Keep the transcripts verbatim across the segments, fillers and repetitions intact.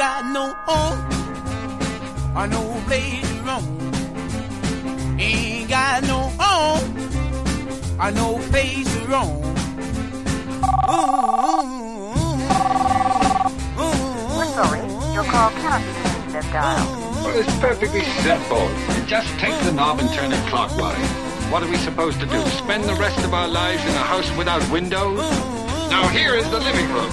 got no home or no place to roam. Ain't got no home or no place to roam. We're sorry, your call cannot be taken this dial. Well, it's perfectly simple. You just take the knob and turn it clockwise. What are we supposed to do? Spend the rest of our lives in a house without windows? Now here is the living room.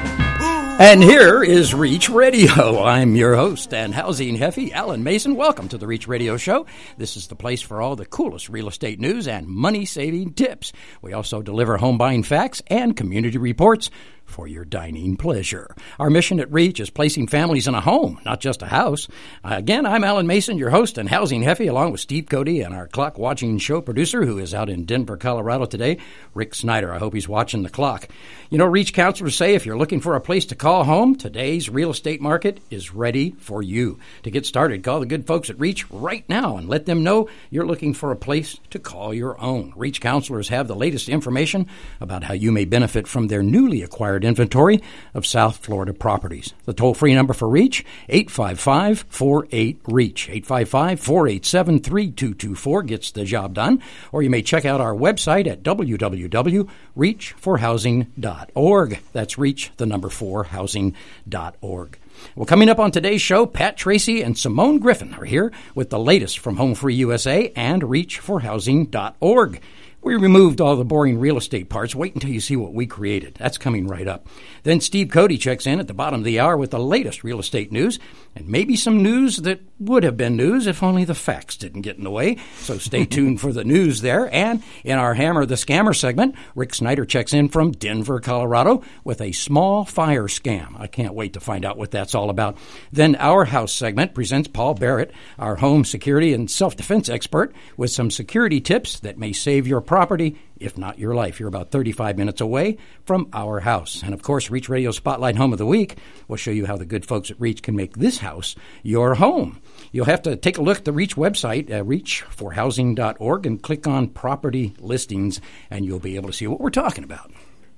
And here is Reach Radio. I'm your host and housing Heffy, Alan Mason. Welcome to the Reach Radio Show. This is the place for all the coolest real estate news and money-saving tips. We also deliver home buying facts and community reports for your dining pleasure. Our mission at Reach is placing families in a home, not just a house. Uh, again, I'm Alan Mason, your host and housing Heffy, along with Steve Cody and our clock-watching show producer who is out in Denver, Colorado today, Rick Snyder. I hope he's watching the clock. You know, Reach counselors say if you're looking for a place to call home, today's real estate market is ready for you. To get started, call the good folks at Reach right now and let them know you're looking for a place to call your own. Reach counselors have the latest information about how you may benefit from their newly acquired inventory of South Florida properties. The toll-free number for Reach, eight five five, four eight, REACH. eight five five, four eight seven, three two two four gets the job done. Or you may check out our website at w w w dot reach for housing dot org. That's Reach, the number four, housing dot org. Well, coming up on today's show, Pat Tracy and Simone Griffin are here with the latest from Home Free U S A and reach for housing dot org. We removed all the boring real estate parts. Wait until you see what we created. That's coming right up. Then Steve Cody checks in at the bottom of the hour with the latest real estate news and maybe some news that would have been news if only the facts didn't get in the way. So stay tuned for the news there. And in our Hammer the Scammer segment, Rick Snyder checks in from Denver, Colorado with a small fire scam. I can't wait to find out what that's all about. Then our House segment presents Paul Barrett, our home security and self-defense expert, with some security tips that may save your property, if not your life. You're about thirty-five minutes away from our house. And, of course, Reach Radio Spotlight Home of the Week will show you how the good folks at Reach can make this house your home. You'll have to take a look at the Reach website, uh, reach for housing dot org, and click on Property Listings, and you'll be able to see what we're talking about.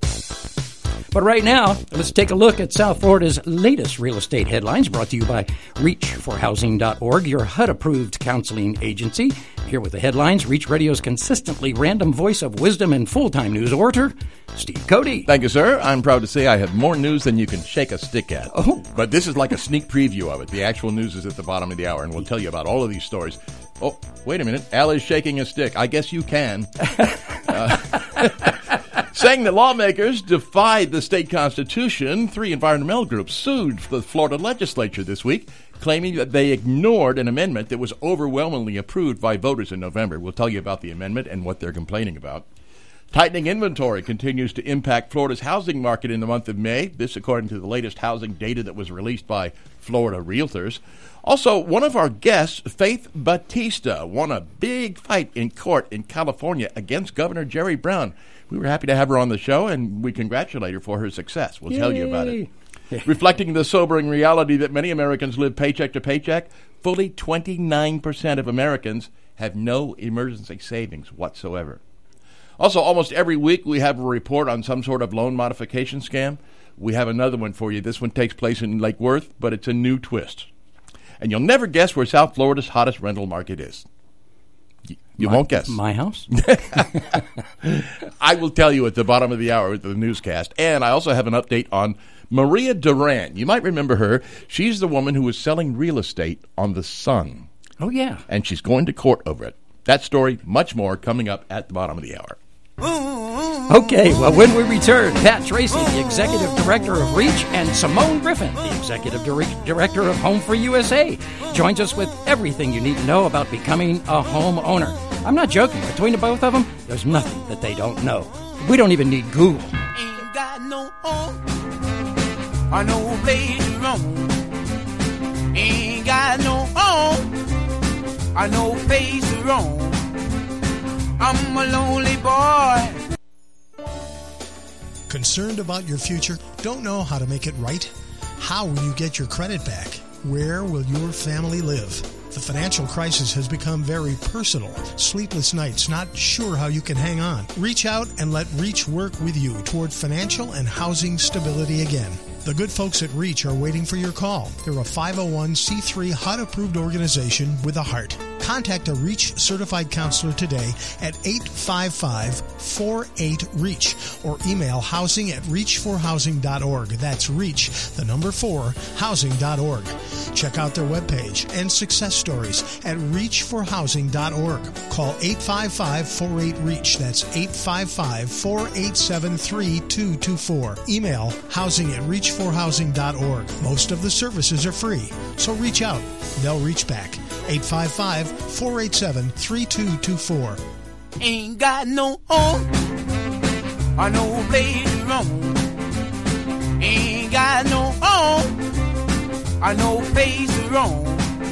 But right now, let's take a look at South Florida's latest real estate headlines, brought to you by reach for housing dot org, your H U D-approved counseling agency. Here with the headlines, Reach Radio's consistently random voice of wisdom and full-time news orator, Steve Cody. Thank you, sir. I'm proud to say I have more news than you can shake a stick at. Oh. But this is like a sneak preview of it. The actual news is at the bottom of the hour, and we'll tell you about all of these stories. Oh, wait a minute. Al is shaking a stick. I guess you can. uh, Saying that lawmakers defied the state constitution, three environmental groups sued the Florida legislature this week, claiming that they ignored an amendment that was overwhelmingly approved by voters in November. We'll tell you about the amendment and what they're complaining about. Tightening inventory continues to impact Florida's housing market in the month of May. This according to the latest housing data that was released by Florida Realtors. Also, one of our guests, Faith Batista, won a big fight in court in California against Governor Jerry Brown. We were happy to have her on the show, and we congratulate her for her success. We'll Yay. tell you about it. Reflecting the sobering reality that many Americans live paycheck to paycheck, fully twenty-nine percent of Americans have no emergency savings whatsoever. Also, almost every week we have a report on some sort of loan modification scam. We have another one for you. This one takes place in Lake Worth, but it's a new twist. And you'll never guess where South Florida's hottest rental market is. You my, won't guess. My house? I will tell you at the bottom of the hour with the newscast. And I also have an update on Maria Duran. You might remember her. She's the woman who was selling real estate on the Sun. Oh, yeah. And she's going to court over it. That story, much more, coming up at the bottom of the hour. Okay, well, when we return, Pat Tracy, the Executive Director of Reach, and Simone Griffin, the Executive Dir- Director of Home Free U S A, joins us with everything you need to know about becoming a homeowner. I'm not joking. Between the both of them, there's nothing that they don't know. We don't even need Google. Ain't got no home or no place to roam. Ain't got no home or no place to roam. I'm a lonely boy. Concerned about your future? Don't know how to make it right? How will you get your credit back? Where will your family live? The financial crisis has become very personal. Sleepless nights, not sure how you can hang on. Reach out and let Reach work with you toward financial and housing stability again. The good folks at REACH are waiting for your call. They're a five oh one c three H U D-approved organization with a heart. Contact a REACH certified counselor today at eight five five, four eight, REACH or email housing at reach for housing dot org. That's REACH, the number four, housing dot org. Check out their webpage and success stories at reach for housing dot org. Call eight five five, four eight, REACH. That's eight five five, four eight seven, three two two four. Email housing at reach for housing dot org. Most of the services are free, so reach out. They'll reach back. eight five five, four eight seven, three two two four. Ain't got no home or no place to roam. Ain't got no home or no place to roam.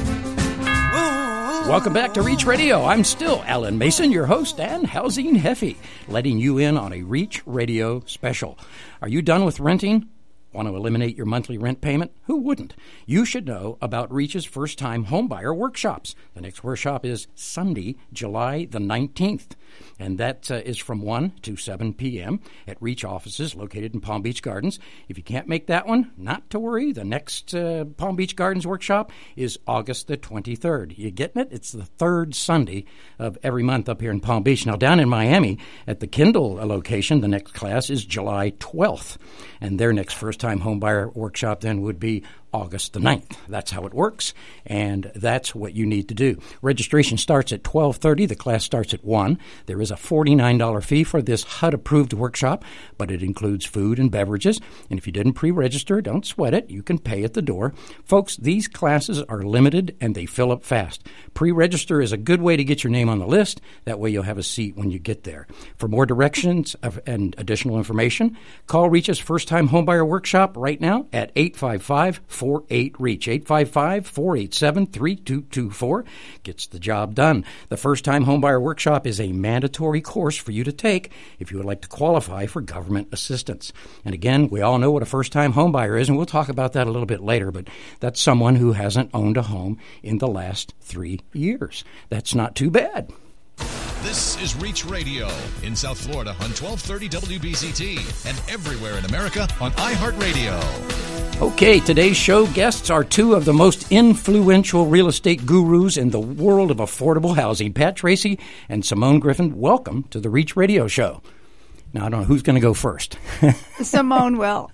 Ooh. Welcome back to Reach Radio. I'm still Alan Mason, your host, and Housing Heffy, letting you in on a Reach Radio special. Are you done with renting? Want to eliminate your monthly rent payment? Who wouldn't? You should know about REACH's first-time homebuyer workshops. The next workshop is Sunday, July the nineteenth, and that uh, is from one to seven p.m. at REACH offices located in Palm Beach Gardens. If you can't make that one, not to worry. The next uh, Palm Beach Gardens workshop is August the twenty-third. You getting it? It's the third Sunday of every month up here in Palm Beach. Now, down in Miami at the Kindle location, the next class is July twelfth, and their next first-time homebuyer workshop then would be August the ninth. That's how it works, and that's what you need to do. Registration starts at twelve thirty. The class starts at one. There is a forty-nine dollars fee for this H U D-approved workshop, but it includes food and beverages, and if you didn't pre-register, don't sweat it. You can pay at the door. Folks, these classes are limited, and they fill up fast. Pre-register is a good way to get your name on the list. That way you'll have a seat when you get there. For more directions and additional information, call REACH's first-time homebuyer workshop right now at eight five five, four eight, REACH. eight five five, four eight seven, three two two four gets the job done. The first-time homebuyer workshop is a mandatory course for you to take if you would like to qualify for government assistance. And again, we all know what a first-time homebuyer is, and we'll talk about that a little bit later, but that's someone who hasn't owned a home in the last three years. That's not too bad. This is Reach Radio in South Florida on twelve thirty W B C T and everywhere in America on iHeartRadio. Okay, today's show guests are two of the most influential real estate gurus in the world of affordable housing, Pat Tracy and Simone Griffin. Welcome to the Reach Radio Show. Now, I don't know who's going to go first. Simone will.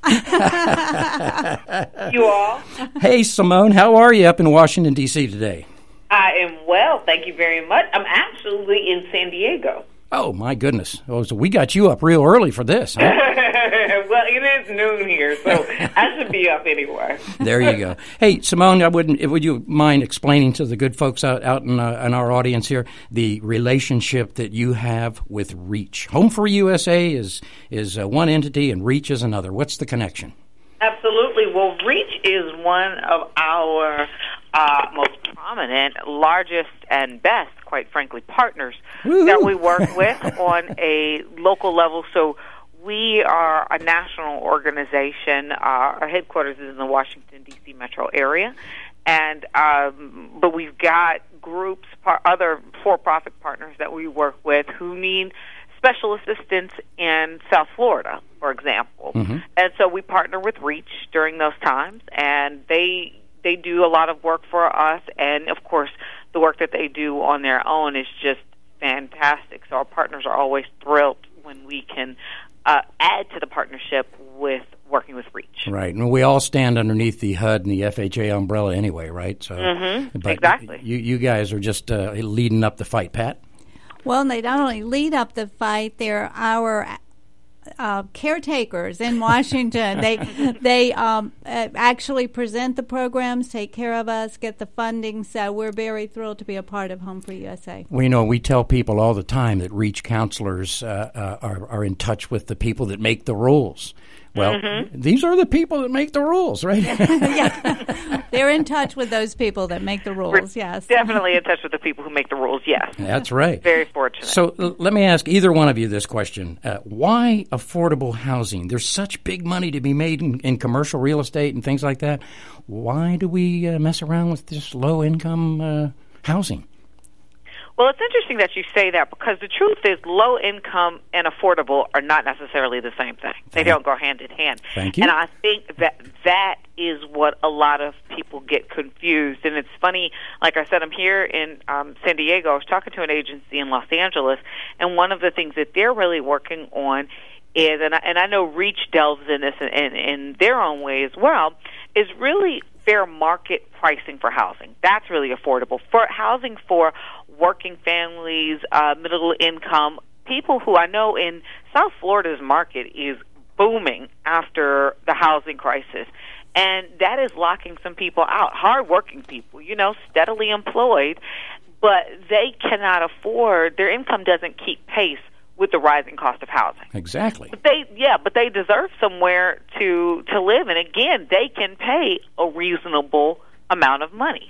You all? Hey, Simone, how are you up in Washington, D C today? I am well, thank you very much. I'm actually in San Diego. Oh, my goodness. Oh, so we got you up real early for this, huh? Well, it is noon here, so I should be up anyway. There you go. Hey, Simone, I wouldn't. Would you mind explaining to the good folks out, out in, uh, in our audience here the relationship that you have with REACH? Home for U S A is, is uh, one entity and REACH is another. What's the connection? Absolutely. Well, REACH is one of our uh, most prominent, largest, and best, quite frankly, partners Woo-hoo. that we work with on a local level. So we are a national organization. Uh, our headquarters is in the Washington, D C metro area. And um, but we've got groups, par- other for-profit partners that we work with who need special assistance in South Florida, for example. Mm-hmm. And so we partner with REACH during those times, and they they do a lot of work for us. And, of course, the work that they do on their own is just fantastic. So our partners are always thrilled when we can uh, add to the partnership with working with REACH. Right. And we all stand underneath the H U D and the F H A umbrella anyway, right? So, mm-hmm. but exactly. You, you guys are just uh, leading up the fight, Pat. Well, they not only lead up the fight, they're our uh, caretakers in Washington. they they um, actually present the programs, take care of us, get the funding. So we're very thrilled to be a part of Home for U S A. Well, you know, we tell people all the time that REACH counselors uh, uh, are, are in touch with the people that make the rules. Well, mm-hmm. these are the people that make the rules, right? Yeah. They're in touch with those people that make the rules, We're yes. Definitely in touch with the people who make the rules, yes. That's right. Very fortunate. So l- let me ask either one of you this question. Uh, why affordable housing? There's such big money to be made in, in commercial real estate and things like that. Why do we uh, mess around with this low-income uh, housing? Well, it's interesting that you say that because the truth is low income and affordable are not necessarily the same thing. They don't go hand in hand. Thank you. And I think that that is what a lot of people get confused. And it's funny, like I said, I'm here in um, San Diego. I was talking to an agency in Los Angeles, and one of the things that they're really working on is, and I, and I know REACH delves in this in, in, in their own way as well, is really fair market pricing for housing. That's really affordable. For housing for working families, uh, middle income, people who I know in South Florida's market is booming after the housing crisis. And that is locking some people out, hard-working people, you know, steadily employed, but they cannot afford, their income doesn't keep pace with the rising cost of housing. Exactly. But they, yeah, but they deserve somewhere to to live, and again, they can pay a reasonable amount of money.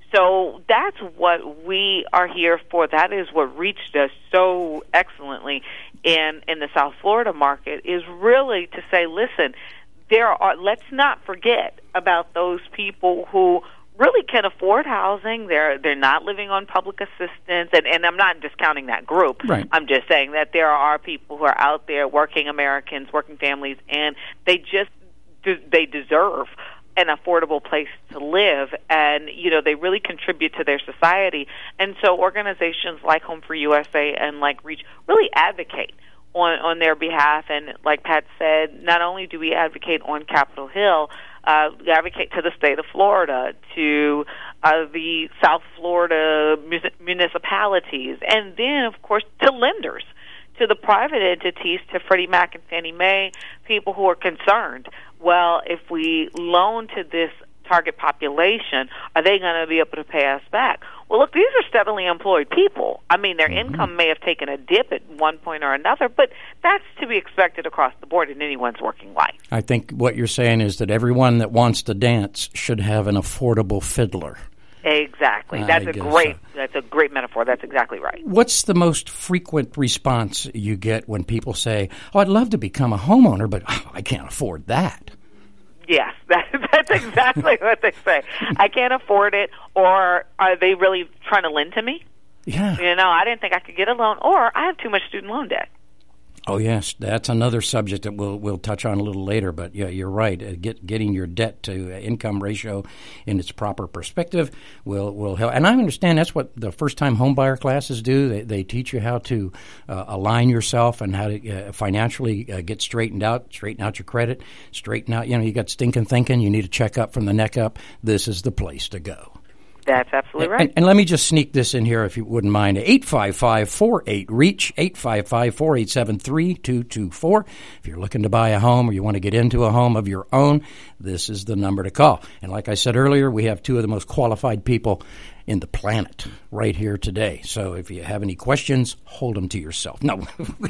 So that's what we are here for. That is what REACH does so excellently in in the South Florida market, is really to say, listen, there are. Let's not forget about those people who really can afford housing. They're they're not living on public assistance, and, and I'm not discounting that group. Right. I'm just saying that there are people who are out there, working Americans, working families, and they just they deserve an affordable place to live, and you know they really contribute to their society. And so organizations like Home for U S A and like REACH really advocate on on their behalf. And like Pat said, not only do we advocate on Capitol Hill, uh, we advocate to the state of Florida, to uh, the South Florida municipalities, and then of course to lenders, to the private entities, to Freddie Mac and Fannie Mae, people who are concerned. Well, if we loan to this target population, are they going to be able to pay us back? Well, look, these are steadily employed people. I mean, their mm-hmm. income may have taken a dip at one point or another, but that's to be expected across the board in anyone's working life. I think what you're saying is that everyone that wants to dance should have an affordable fiddler. Exactly. That's a great so. that's a great metaphor. That's exactly right. What's the most frequent response you get when people say, "Oh, I'd love to become a homeowner, but oh, I can't afford that"? Yes, that, that's exactly what they say. I can't afford it, or are they really trying to lend to me? Yeah. You know, I didn't think I could get a loan, or I have too much student loan debt. Oh, yes, that's another subject that we'll we'll touch on a little later. But yeah, you're right. Uh, get, getting your debt to income ratio in its proper perspective will will help. And I understand that's what the first time homebuyer classes do. They they teach you how to uh, align yourself and how to uh, financially uh, get straightened out, straighten out your credit, straighten out. You know, you got stinking thinking. You need to check up from the neck up. This is the place to go. That's absolutely right. And, and let me just sneak this in here, if you wouldn't mind. eight five five, four eight, REACH, eight five five, four eight seven, three two two four. If you're looking to buy a home or you want to get into a home of your own, this is the number to call. And like I said earlier, we have two of the most qualified people in the planet right here today. So if you have any questions, hold them to yourself. No.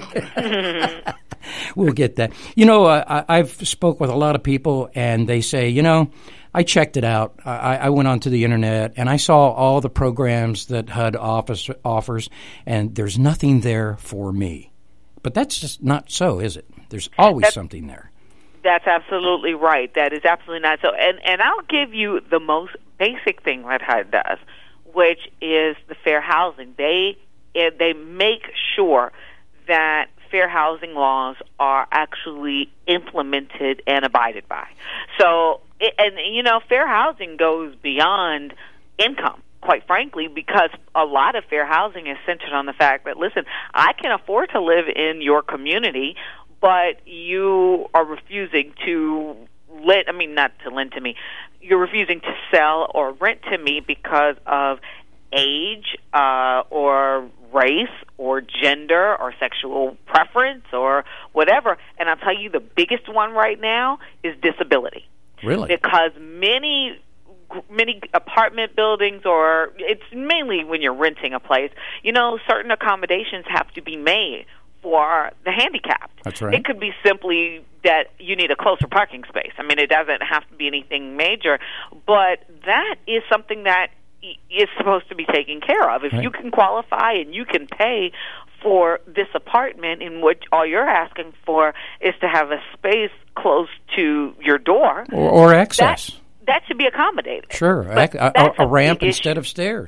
We'll get that. You know, uh, I, I've spoke with a lot of people, and they say, you know, I checked it out. I, I went onto the internet, and I saw all the programs that H U D office, offers, and there's nothing there for me. But that's just not so, is it? There's always that's, something there. That's absolutely right. That is absolutely not so. And, and I'll give you the most basic thing that H U D does, which is the fair housing. They they make sure that fair housing laws are actually implemented and abided by. So, and you know, fair housing goes beyond income, quite frankly, because a lot of fair housing is centered on the fact that, listen, I can afford to live in your community, but you are refusing to lend, I mean, not to lend to me, you're refusing to sell or rent to me because of age uh, or race or gender or sexual preference or whatever. And I'll tell you the biggest one right now is disability. Really? Because many many apartment buildings, or it's mainly when you're renting a place, you know, certain accommodations have to be made for the handicapped. That's right. It could be simply that you need a closer parking space. I mean, it doesn't have to be anything major, but that is something that is supposed to be taken care of. If right. you can qualify and you can pay for this apartment in which all you're asking for is to have a space close to your door. Or, or access. That, that should be accommodated. Sure. A, a, a ramp instead of stairs.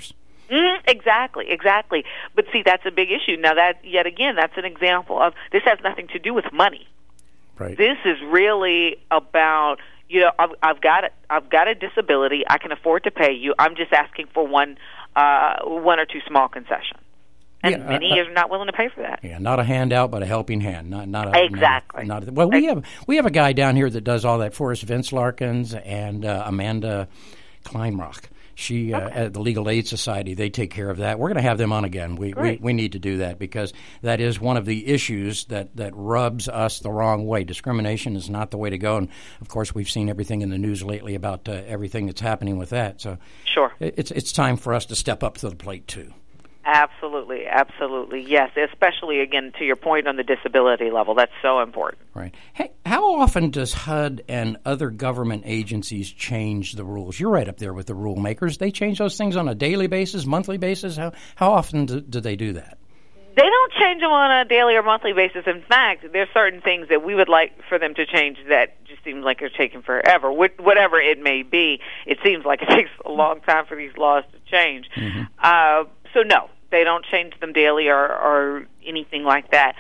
Mm, exactly, exactly. But see, that's a big issue. Now, that yet again, that's an example of this has nothing to do with money. Right. This is really about, you know, I've, I've got a, I've got a disability. I can afford to pay you. I'm just asking for one, uh, one or two small concessions, and yeah, many uh, are not willing to pay for that. Yeah, not a handout, but a helping hand. Not not a, exactly. Not a, not a, well, we have we have a guy down here that does all that for us, Vince Larkins and uh, Amanda Kleinrock. She uh, okay. at the Legal Aid Society, they take care of that. We're going to have them on again. We, we we need to do that because that is one of the issues that, that rubs us the wrong way. Discrimination is not the way to go, and of course, we've seen everything in the news lately about uh, everything that's happening with that. So, sure, it's it's time for us to step up to the plate too. Absolutely, absolutely, yes. Especially, again, to your point on the disability level, that's so important. Right. Hey, how often does H U D and other government agencies change the rules? You're right up there with the rule makers. They change those things on a daily basis, monthly basis. How how often do, do they do that? They don't change them on a daily or monthly basis. In fact, there's certain things that we would like for them to change that just seems like they're taking forever. Whatever it may be, it seems like it takes a long time for these laws to change. Mm-hmm. Uh, so, no, they don't change them daily or, or anything like that.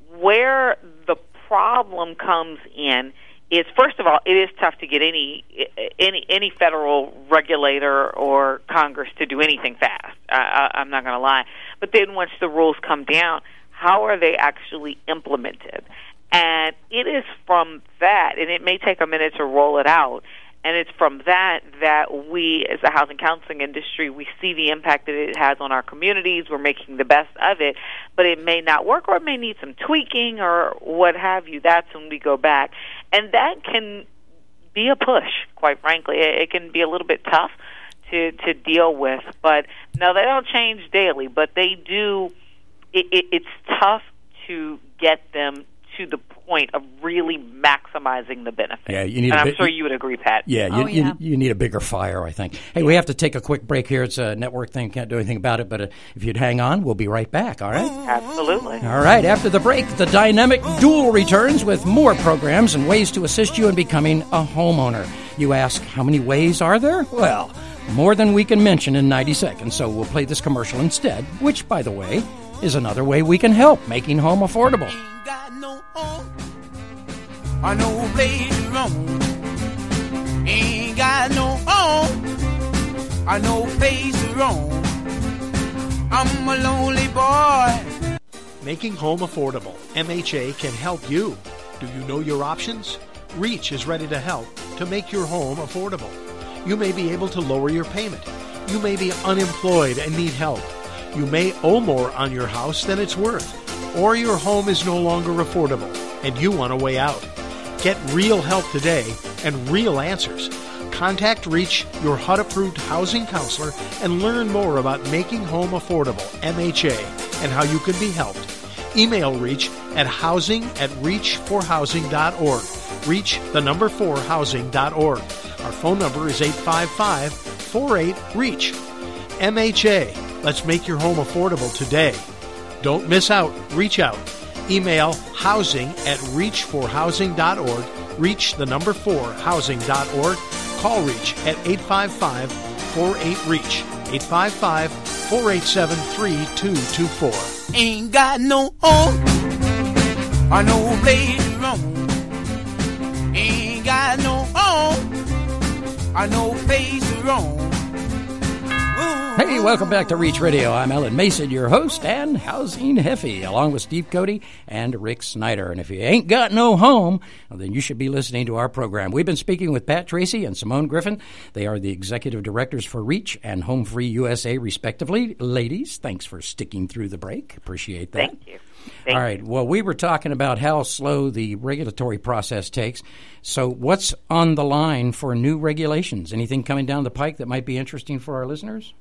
Where the problem comes in is, first of all, it is tough to get any any any federal regulator or Congress to do anything fast. I, I'm not going to lie. But then once the rules come down, how are they actually implemented? And it is from that, and it may take a minute to roll it out, and it's from that that we, as a housing counseling industry, we see the impact that it has on our communities. We're making the best of it, but it may not work, or it may need some tweaking or what have you. That's when we go back. And that can be a push, quite frankly. It can be a little bit tough to, to deal with. But, no, they don't change daily, but they do. It, it, it's tough to get them to the point of really maximizing the benefit. Yeah, you need. And a I'm bit, sure you would agree, Pat. Yeah, you, oh, yeah. You, you need a bigger fire, I think. Hey, we have to take a quick break here. It's a network thing. Can't do anything about it. But uh, if you'd hang on, we'll be right back. All right? Absolutely. All right. After the break, the Dynamic Duel returns with more programs and ways to assist you in becoming a homeowner. You ask, how many ways are there? Well, more than we can mention in ninety seconds. So we'll play this commercial instead, which, by the way, is another way we can help making home affordable. Ain't got no home, or no place to roam. Ain't got no home, or no place to roam. I'm a lonely boy. Making home affordable. M H A can help you. Do you know your options? REACH is ready to help to make your home affordable. You may be able to lower your payment. You may be unemployed and need help. You may owe more on your house than it's worth. Or your home is no longer affordable and you want a way out. Get real help today and real answers. Contact REACH, your H U D-approved housing counselor, and learn more about making home affordable, M H A, and how you can be helped. Email REACH at housing at reach for housing dot org. REACH, the number four, housing dot org. Our phone number is eight five five, four eight, REACH. M H A, let's make your home affordable today. Don't miss out. Reach out. Email housing at reach for housing dot org. REACH, the number four, housing dot org. Call REACH at eight five five, four eight, REACH. eight five five, four eight seven, three two two four. Ain't got no home, or no place to roam. Ain't got no home, or no place to roam. Hey, welcome back to Reach Radio. I'm Alan Mason, your host, and Housing Heffy, along with Steve Cody and Rick Snyder. And if you ain't got no home, well, then you should be listening to our program. We've been speaking with Pat Tracy and Simone Griffin. They are the executive directors for REACH and Home Free U S A, respectively. Ladies, thanks for sticking through the break. Appreciate that. Thank you. Thank All right. Well, we were talking about how slow the regulatory process takes. So what's on the line for new regulations? Anything coming down the pike that might be interesting for our listeners?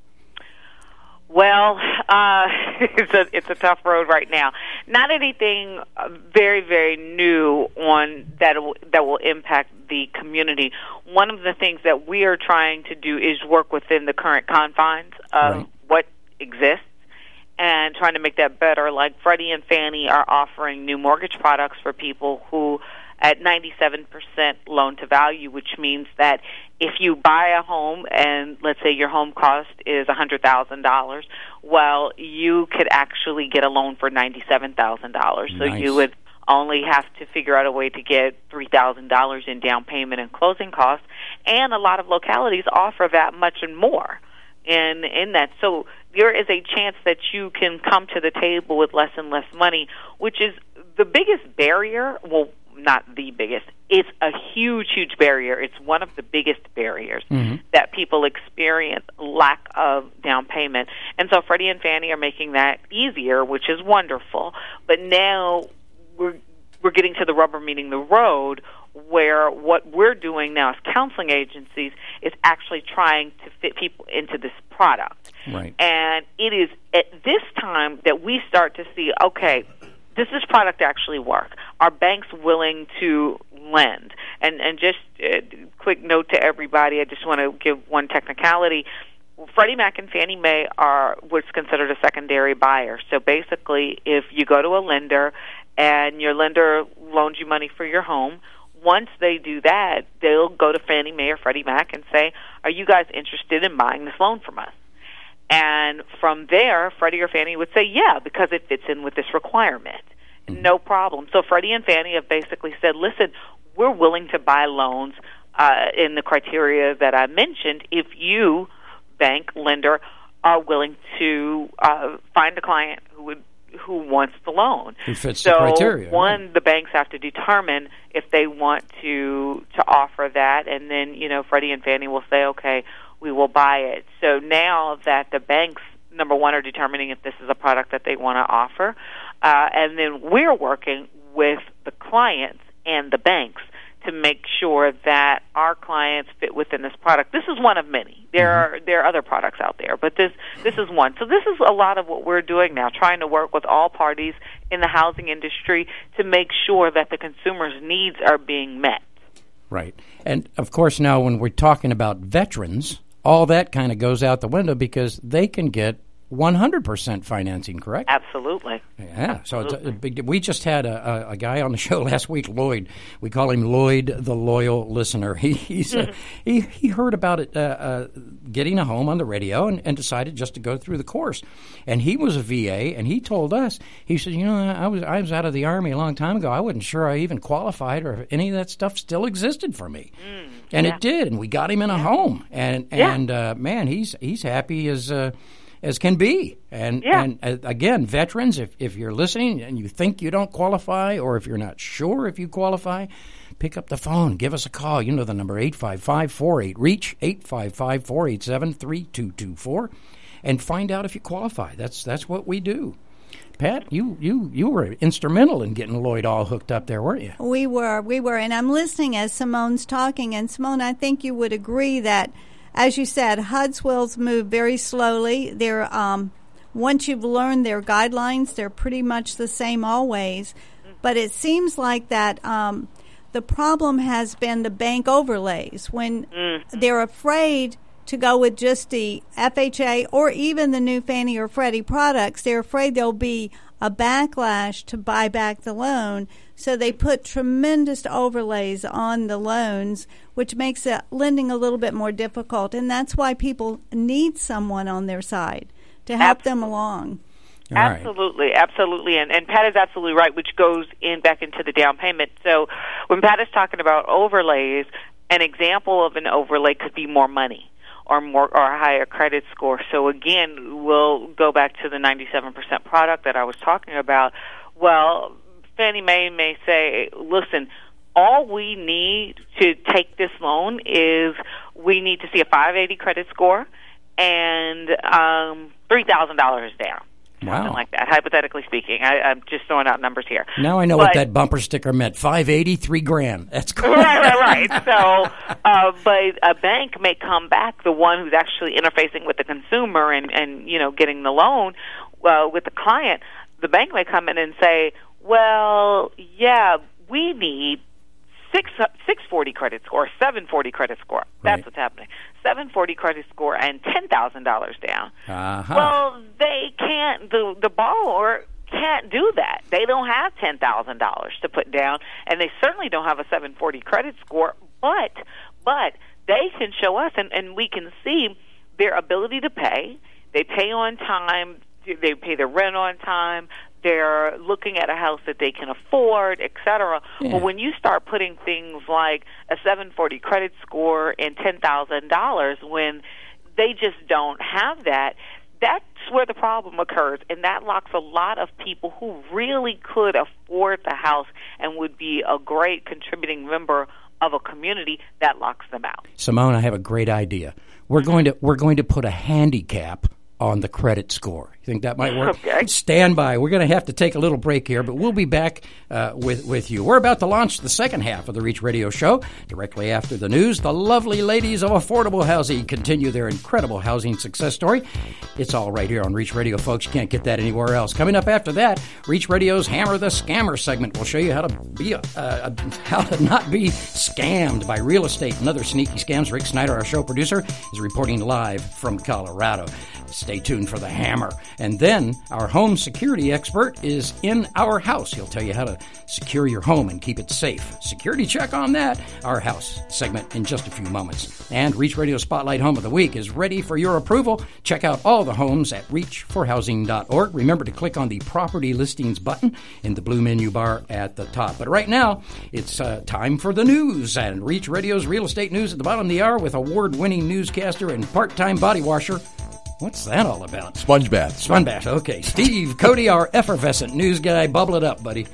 Well, uh, it's a it's a tough road right now. Not anything very very new on that will, that will impact the community. One of the things that we are trying to do is work within the current confines of right. what exists and trying to make that better. Like Freddie and Fannie are offering new mortgage products for people who at ninety-seven percent loan to value, which means that if you buy a home and let's say your home cost is one hundred thousand dollars, well, you could actually get a loan for ninety-seven thousand dollars. So Nice. you would only have to figure out a way to get three thousand dollars in down payment and closing costs, and a lot of localities offer that much and more in in that. So there is a chance that you can come to the table with less and less money, which is the biggest barrier. Well, not the biggest. It's a huge, huge barrier. It's one of the biggest barriers Mm-hmm. that people experience, lack of down payment. And so Freddie and Fannie are making that easier, which is wonderful. But now we're we're getting to the rubber meeting the road, where what we're doing now as counseling agencies is actually trying to fit people into this product. Right. And it is at this time that we start to see, okay, does this product actually work? Are banks willing to lend? And and just a quick note to everybody, I just want to give one technicality. Freddie Mac and Fannie Mae are what's considered a secondary buyer. So basically, if you go to a lender and your lender loans you money for your home, once they do that, they'll go to Fannie Mae or Freddie Mac and say, are you guys interested in buying this loan from us? And from there, Freddie or Fannie would say, yeah, because it fits in with this requirement. No problem. So Freddie and Fannie have basically said, listen, we're willing to buy loans uh, in the criteria that I mentioned if you, bank, lender, are willing to uh, find a client who would who wants the loan. Who fits so the criteria. one, right. the banks have to determine if they want to to offer that, and then, you know, Freddie and Fannie will say, okay, we will buy it. So now that the banks, number one, are determining if this is a product that they want to offer, uh, and then we're working with the clients and the banks to make sure that our clients fit within this product. This is one of many. There mm-hmm. are there are other products out there, but this this is one. So this is a lot of what we're doing now, trying to work with all parties in the housing industry to make sure that the consumer's needs are being met. Right. And, of course, now when we're talking about veterans, all that kind of goes out the window because they can get one hundred percent financing, correct? Absolutely. Yeah. So it's a, Absolutely. a big, we just had a, a, a guy on the show last week, Lloyd. We call him Lloyd, the loyal listener. He he's, uh, he he heard about it, uh, uh, getting a home on the radio, and, and decided just to go through the course. And he was a V A, and he told us, he said, you know, I was I was out of the Army a long time ago. I wasn't sure I even qualified or if any of that stuff still existed for me. Mm, and yeah. it did, and we got him in a yeah. home. And yeah. and uh, man, he's he's happy as. Uh, as can be. And, yeah. and uh, again, veterans, if, if you're listening and you think you don't qualify or if you're not sure if you qualify, pick up the phone. Give us a call. You know the number, eight five five, four eight, REACH, eight five five, four eight seven, three two two four, and find out if you qualify. That's that's what we do. Pat, you, you, you were instrumental in getting Lloyd all hooked up there, weren't you? We were. We were. And I'm listening as Simone's talking. And, Simone, I think you would agree that, as you said, H U D's wills move very slowly. They're um, once you've learned their guidelines, they're pretty much the same always. But it seems like that um, the problem has been the bank overlays. When mm-hmm. they're afraid to go with just the F H A or even the new Fannie or Freddie products, they're afraid there'll be a backlash to buy back the loan. So they put tremendous overlays on the loans, which makes it lending a little bit more difficult. And that's why people need someone on their side to help absolutely. them along. All absolutely, right. absolutely. And, and Pat is absolutely right, which goes in back into the down payment. So when Pat is talking about overlays, an example of an overlay could be more money or more or a higher credit score. So again, we'll go back to the ninety-seven percent product that I was talking about. Well, Fannie Mae may say, listen, all we need to take this loan is we need to see a five eighty credit score and um, three thousand dollars down. Wow. Something like that, hypothetically speaking. I, I'm just throwing out numbers here. Now I know but, what that bumper sticker meant. five eighty, three grand. That's cool. Right, right, right. So, uh, but a bank may come back, the one who's actually interfacing with the consumer and, and you know, getting the loan uh, with the client, the bank may come in and say, well, yeah, we need six six forty credit score, seven forty credit score. That's right. what's happening. seven forty credit score and ten thousand dollars down. Uh-huh. Well, they can't. The the borrower can't do that. They don't have ten thousand dollars to put down, and they certainly don't have a seven forty credit score. But but they can show us, and, and we can see their ability to pay. They pay on time. They pay their rent on time. They're looking at a house that they can afford, et cetera. Yeah. But when you start putting things like a seven forty credit score and ten thousand dollars, when they just don't have that, that's where the problem occurs, and that locks a lot of people who really could afford the house and would be a great contributing member of a community. That locks them out. Simone, I have a great idea. We're going to we're going to put a handicap on the credit score. You think that might work? Okay. Stand by. We're going to have to take a little break here, but we'll be back uh, with, with you. We're about to launch the second half of the Reach Radio Show. Directly after the news, the lovely ladies of affordable housing continue their incredible housing success story. It's all right here on Reach Radio, folks. You can't get that anywhere else. Coming up after that, Reach Radio's Hammer the Scammer segment will show you how to be a, uh, how to not be scammed by real estate and other sneaky scams. Rick Snyder, our show producer, is reporting live from Colorado. Stay tuned for the Hammer. And then our home security expert is in our house. He'll tell you how to secure your home and keep it safe. Security check on that. Our house segment in just a few moments. And Reach Radio Spotlight Home of the Week is ready for your approval. Check out all the homes at reach for housing dot org. Remember to click on the property listings button in the blue menu bar at the top. But right now, it's uh, time for the news. And Reach Radio's real estate news at the bottom of the hour with award-winning newscaster and part-time body washer. What's that all about? Sponge bath. Sponge bath, okay. Steve Cody, our effervescent news guy. Bubble it up, buddy.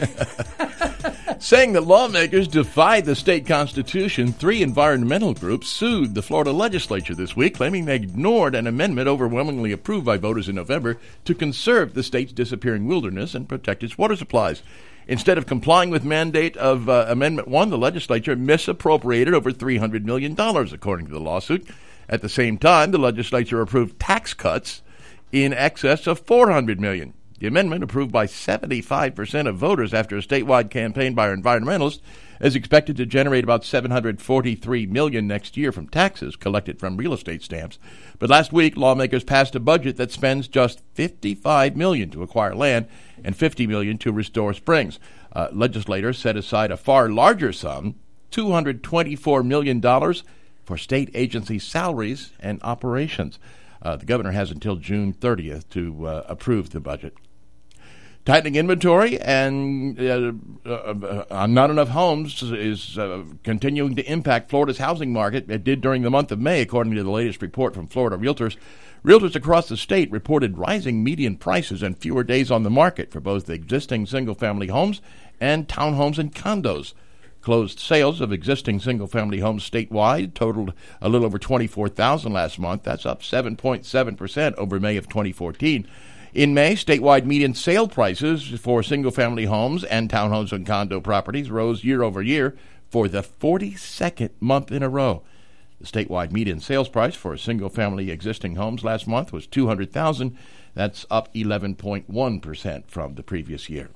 Saying that lawmakers defied the state constitution, three environmental groups sued the Florida legislature this week, claiming they ignored an amendment overwhelmingly approved by voters in November to conserve the state's disappearing wilderness and protect its water supplies. Instead of complying with mandate of uh, Amendment one, the legislature misappropriated over three hundred million dollars, according to the lawsuit. At the same time, the legislature approved tax cuts in excess of four hundred million dollars. The amendment, approved by seventy-five percent of voters after a statewide campaign by our environmentalists, is expected to generate about seven hundred forty-three million dollars next year from taxes collected from real estate stamps. But last week, lawmakers passed a budget that spends just fifty-five million dollars to acquire land and fifty million dollars to restore springs. Uh, legislators set aside a far larger sum, two hundred twenty-four million dollars, for state agency salaries and operations. Uh, the governor has until June thirtieth to uh, approve the budget. Tightening inventory and uh, uh, uh, not enough homes is uh, continuing to impact Florida's housing market. It did during the month of May, according to the latest report from Florida Realtors. Realtors across the state reported rising median prices and fewer days on the market for both existing single-family homes and townhomes and condos. Closed sales of existing single-family homes statewide totaled a little over twenty-four thousand last month. That's up seven point seven percent over May of twenty fourteen. In May, statewide median sale prices for single-family homes and townhomes and condo properties rose year over year for the forty-second month in a row. The statewide median sales price for single-family existing homes last month was two hundred thousand dollars. That's up eleven point one percent from the previous year.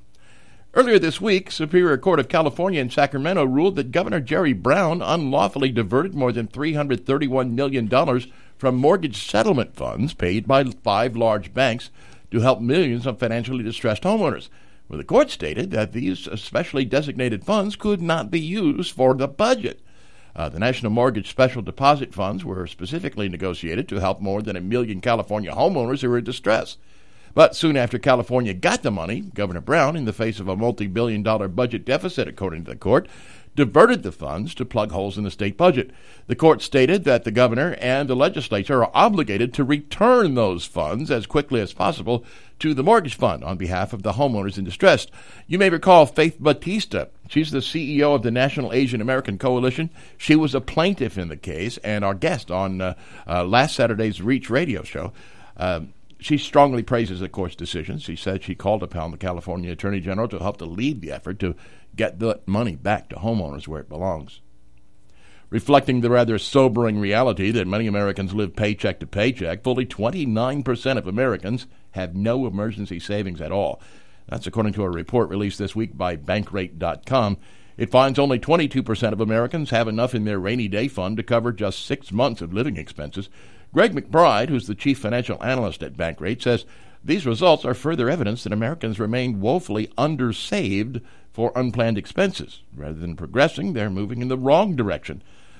Earlier this week, Superior Court of California in Sacramento ruled that Governor Jerry Brown unlawfully diverted more than three hundred thirty-one million dollars from mortgage settlement funds paid by five large banks to help millions of financially distressed homeowners. Well, the court stated that these specially designated funds could not be used for the budget. Uh, the National Mortgage Special Deposit Funds were specifically negotiated to help more than a million California homeowners who were in distress. But soon after California got the money, Governor Brown, in the face of a multi-billion dollar budget deficit, according to the court, diverted the funds to plug holes in the state budget. The court stated that the governor and the legislature are obligated to return those funds as quickly as possible to the mortgage fund on behalf of the homeowners in distress. You may recall Faith Batista. She's the C E O of the National Asian American Coalition. She was a plaintiff in the case and our guest on uh, uh, last Saturday's Reach Radio show. Um, She strongly praises the court's decision. She said she called upon the California Attorney General to help to lead the effort to get the money back to homeowners where it belongs. Reflecting the rather sobering reality that many Americans live paycheck to paycheck, fully twenty-nine percent of Americans have no emergency savings at all. That's according to a report released this week by Bankrate dot com. It finds only twenty-two percent of Americans have enough in their rainy day fund to cover just six months of living expenses. Greg McBride, who's the chief financial analyst at Bankrate, says these results are further evidence that Americans remain woefully undersaved for unplanned expenses. Rather than progressing, they're moving in the wrong direction.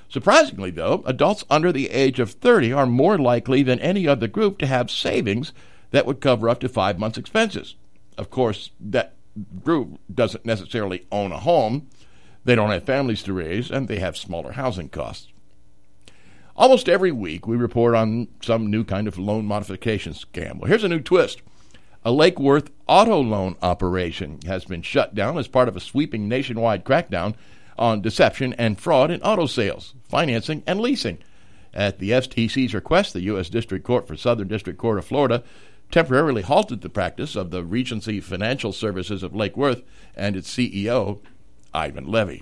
Surprisingly, though, adults under the age of thirty are more likely than any other group to have savings that would cover up to five months' expenses. Of course, that group doesn't necessarily own a home, they don't have families to raise, and they have smaller housing costs. Almost every week, we report on some new kind of loan modification scam. Well, here's a new twist. A Lake Worth auto loan operation has been shut down as part of a sweeping nationwide crackdown on deception and fraud in auto sales, financing, and leasing. At the F T C's request, the U S District Court for Southern District Court of Florida temporarily halted the practice of the Regency Financial Services of Lake Worth and its C E O, Ivan Levy.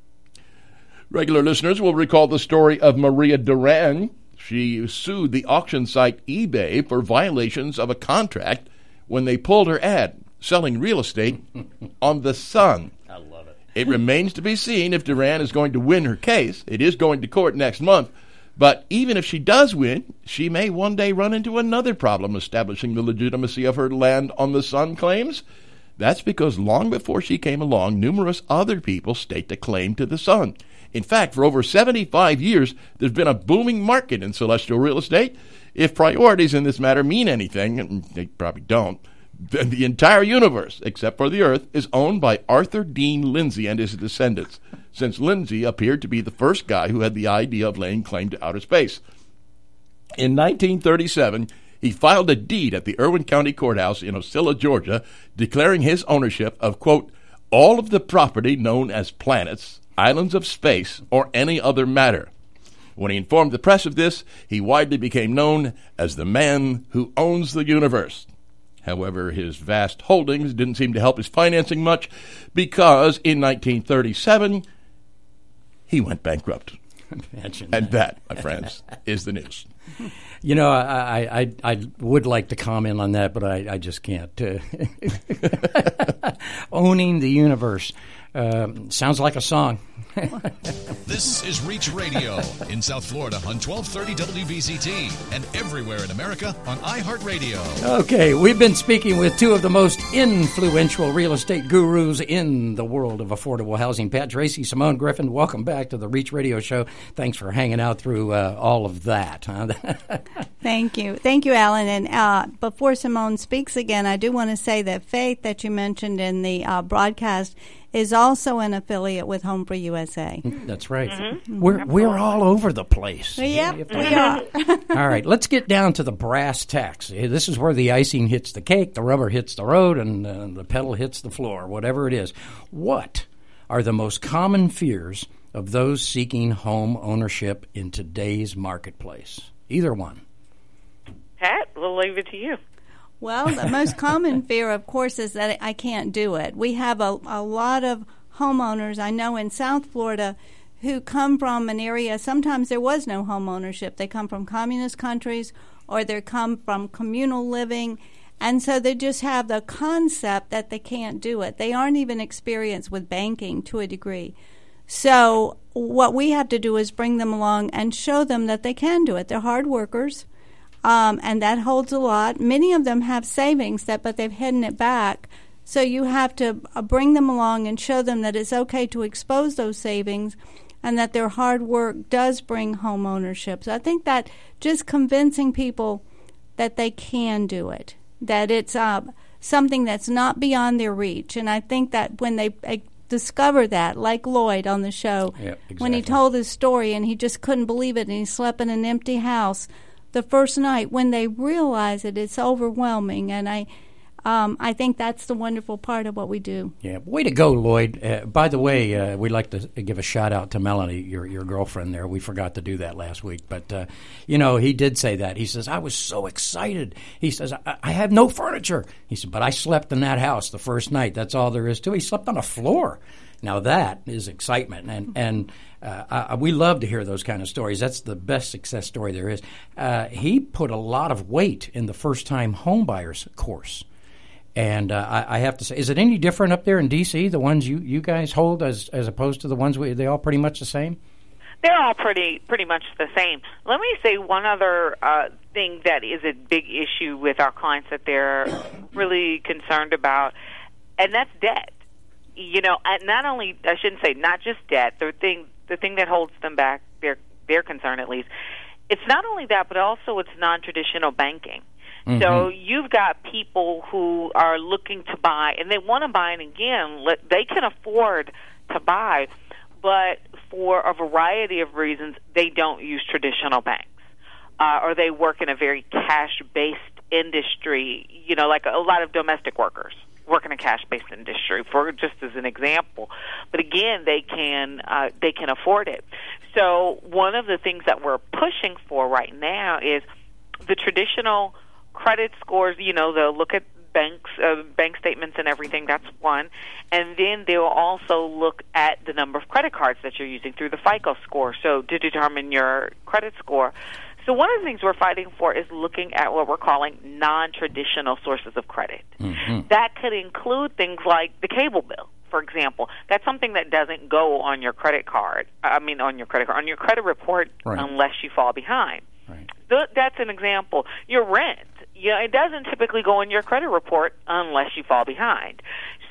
Regular listeners will recall the story of Maria Duran. She sued the auction site eBay for violations of a contract when they pulled her ad selling real estate on the Sun. I love it. It remains to be seen if Duran is going to win her case. It is going to court next month. But even if she does win, she may one day run into another problem establishing the legitimacy of her land on the Sun claims. That's because long before she came along, numerous other people staked a claim to the Sun. In fact, for over seventy-five years, there's been a booming market in celestial real estate. If priorities in this matter mean anything, and they probably don't, then the entire universe, except for the Earth, is owned by Arthur Dean Lindsay and his descendants, since Lindsay appeared to be the first guy who had the idea of laying claim to outer space. In nineteen thirty-seven, he filed a deed at the Irwin County Courthouse in Ocilla, Georgia, declaring his ownership of, quote, all of the property known as planets, islands of space, or any other matter. When he informed the press of this, he widely became known as the man who owns the universe. However, his vast holdings didn't seem to help his financing much because in nineteen thirty-seven, he went bankrupt. Imagine and that, that my friends, is the news. You know, I, I I would like to comment on that, but I, I just can't. Uh, owning the universe um, sounds like a song. This is Reach Radio in South Florida on twelve thirty W B Z T and everywhere in America on iHeartRadio. Okay, we've been speaking with two of the most influential real estate gurus in the world of affordable housing. Pat Tracy, Simone Griffin, welcome back to the Reach Radio Show. Thanks for hanging out through uh, all of that. Huh? Thank you. Thank you, Alan. And uh, before Simone speaks again, I do want to say that Faith that you mentioned in the uh, broadcast is also an affiliate with Home for U S A. That's right. Mm-hmm. We're we're all over the place. Yep, we are. All right, let's get down to the brass tacks. This is where the icing hits the cake, the rubber hits the road, and uh, the pedal hits the floor, whatever it is. What are the most common fears of those seeking home ownership in today's marketplace? Either one. Pat, we'll leave it to you. Well, the most common fear, of course, is that I can't do it. We have a, a lot of homeowners, I know in South Florida, who come from an area, sometimes there was no home ownership. They come from communist countries or they come from communal living, and so they just have the concept that they can't do it. They aren't even experienced with banking to a degree. So what we have to do is bring them along and show them that they can do it. They're hard workers. Um, and that holds a lot. Many of them have savings, that, but they've hidden it back. So you have to uh, bring them along and show them that it's okay to expose those savings and that their hard work does bring home ownership. So I think that just convincing people that they can do it, that it's uh, something that's not beyond their reach. And I think that when they uh, discover that, like Lloyd on the show, yeah, exactly. when he told his story and he just couldn't believe it and he slept in an empty house the first night, when they realize it, it's overwhelming, and I, um, I think that's the wonderful part of what we do. Yeah, way to go, Lloyd. Uh, by the way, uh, we'd like to give a shout out to Melanie, your your girlfriend there. We forgot to do that last week, but uh, you know, he did say that. He says, "I was so excited." He says, I, "I have no furniture." He said, "But I slept in that house the first night. That's all there is to it." He slept on a floor. Now that is excitement, and and uh, I, we love to hear those kind of stories. That's the best success story there is. Uh, he put a lot of weight in the first-time homebuyers course, and uh, I, I have to say, is it any different up there in D C? The ones you, you guys hold as as opposed to the ones we, are they all pretty much the same? They're all pretty pretty much the same. Let me say one other uh, thing that is a big issue with our clients that they're really concerned about, and that's debt. You know, not only, I shouldn't say not just debt, the thing, the thing that holds them back, their their concern at least, it's not only that, but also it's non-traditional banking. Mm-hmm. So you've got people who are looking to buy, and they want to buy, and again, let, they can afford to buy, but for a variety of reasons, they don't use traditional banks, uh, or they work in a very cash-based industry, you know, like a, a lot of domestic workers work in a cash-based industry, for just as an example. But again, they can uh, they can afford it. So one of the things that we're pushing for right now is the traditional credit scores. You know, they'll look at banks, uh, bank statements and everything. That's one. And then they'll also look at the number of credit cards that you're using through the FICO score, so to determine your credit score. So one of the things we're fighting for is looking at what we're calling non-traditional sources of credit. Mm-hmm. That could include things like the cable bill, for example. That's something that doesn't go on your credit card. I mean, on your credit card, on your credit report, right, unless you fall behind. Right. Th- that's an example. Your rent, you know, it doesn't typically go on your credit report unless you fall behind.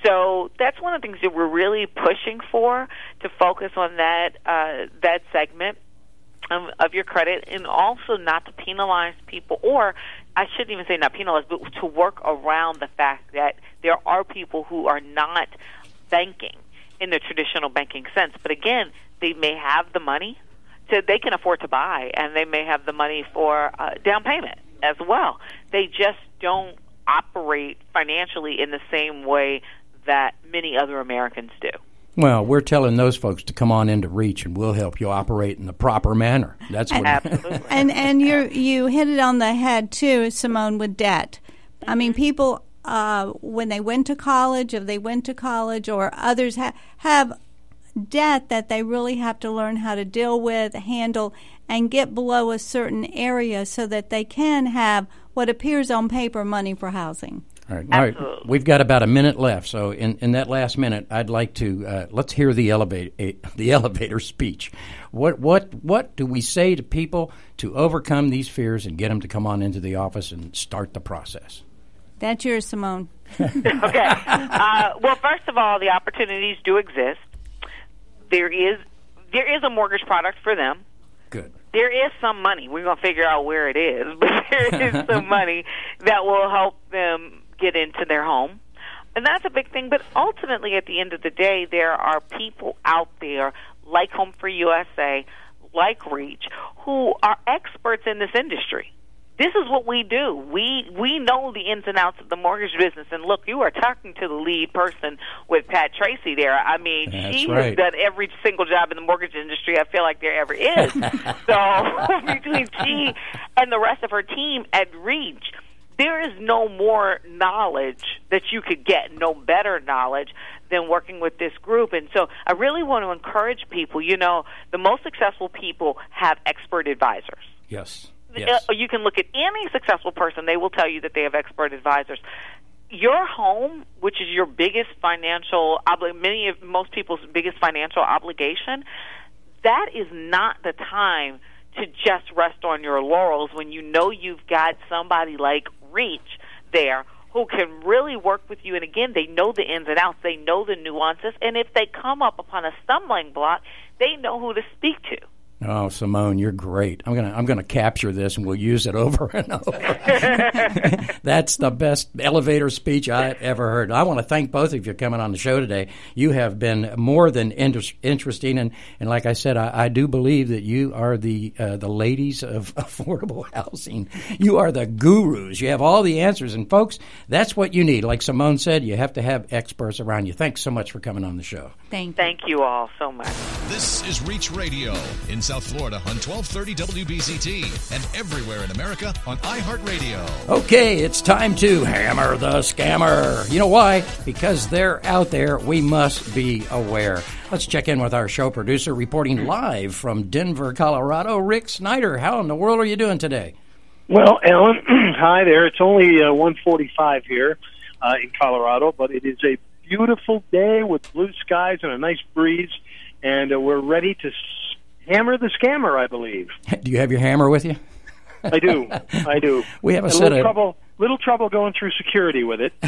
So that's one of the things that we're really pushing for, to focus on that uh, that segment Of, of your credit, and also not to penalize people, or I shouldn't even say not penalize, but to work around the fact that there are people who are not banking in the traditional banking sense. But again, they may have the money, so they can afford to buy, and they may have the money for uh, down payment as well. They just don't operate financially in the same way that many other Americans do. Well, we're telling those folks to come on into Reach, and we'll help you operate in the proper manner. That's what. Absolutely. and and you you hit it on the head too, Simone, with debt. I mean, people uh, when they went to college, if they went to college, or others ha- have debt that they really have to learn how to deal with, handle, and get below a certain area so that they can have what appears on paper money for housing. All right. All right. We've got about a minute left, so in, in that last minute, I'd like to uh, let's hear the elevator the elevator speech. What what what do we say to people to overcome these fears and get them to come on into the office and start the process? That's yours, Simone. Okay. Uh, well, first of all, the opportunities do exist. There is there is a mortgage product for them. Good. There is some money. We're going to figure out where it is, but there is some money that will help them get into their home. And that's a big thing. But ultimately, at the end of the day, there are people out there like Home for U S A, like Reach, who are experts in this industry. This is what we do. We we know the ins and outs of the mortgage business. And look, you are talking to the lead person with Pat Tracy there. I mean, That's she right. has done every single job in the mortgage industry I feel like there ever is. So between she and the rest of her team at Reach, there is no more knowledge that you could get, no better knowledge than working with this group. And so I really want to encourage people. You know, the most successful people have expert advisors. Yes. Yes. You can look at any successful person. They will tell you that they have expert advisors. Your home, which is your biggest financial, obli- many of most people's biggest financial obligation, that is not the time to just rest on your laurels when you know you've got somebody like Reach there who can really work with you. And again, they know the ins and outs. They know the nuances. And if they come up upon a stumbling block, they know who to speak to. Oh, Simone, you're great. I'm gonna I'm gonna capture this and we'll use it over and over. That's the best elevator speech I've ever heard. I want to thank both of you for coming on the show today. You have been more than inter- interesting, and, and like I said, I, I do believe that you are the uh, the ladies of affordable housing. You are the gurus. You have all the answers, and folks, that's what you need. Like Simone said, you have to have experts around you. Thanks so much for coming on the show. Thank you. Thank you all so much. This is Reach Radio in South Florida on twelve thirty W B Z T and everywhere in America on iHeartRadio. Okay, it's time to hammer the scammer. You know why? Because they're out there. We must be aware. Let's check in with our show producer reporting live from Denver, Colorado, Rick Snyder. How in the world are you doing today? Well, Alan, hi there. It's only uh, one forty-five here uh, in Colorado, but it is a beautiful day with blue skies and a nice breeze, and uh, we're ready to s- hammer the scammer, I believe. Do you have your hammer with you? I do. I do. We have a, a set little of trouble. little trouble going through security with it,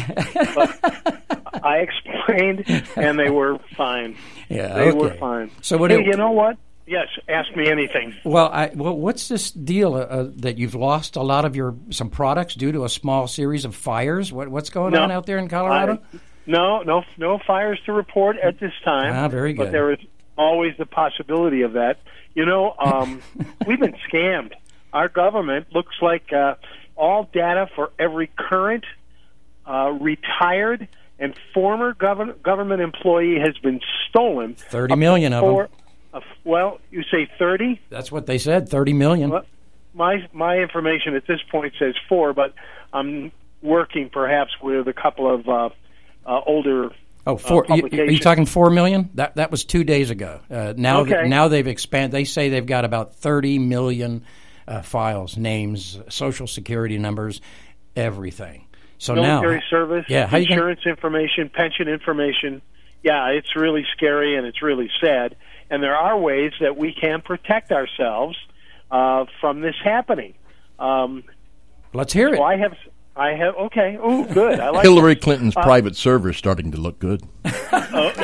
but I explained, and they were fine. Yeah, they okay. were fine. So what? Hey, do, you know what? Yes, ask me anything. Well, I, well, what's this deal uh, uh, that you've lost a lot of your some products due to a small series of fires? What, what's going no, on out there in Colorado? I, no, no, no fires to report at this time. Ah, very good. But there is always the possibility of that. You know, um, we've been scammed. Our government looks like uh, all data for every current, uh, retired, and former gov- government employee has been stolen. Thirty million of four, them. Uh, well, you say thirty? That's what they said. Thirty million. Well, my my information at this point says four, but I'm working perhaps with a couple of uh, uh, older. Oh, four. Uh, you, are you talking four million? That that was two days ago. Uh, now okay. th- now they've expanded. They say they've got about thirty million uh, files, names, social security numbers, everything. So military now, service, yeah, how insurance you information, pension information. Yeah, it's really scary and it's really sad. And there are ways that we can protect ourselves uh, from this happening. Um, Let's hear it. So I have. I have okay. Oh, good. I like Hillary it. Clinton's uh, private server is starting to look good. Uh,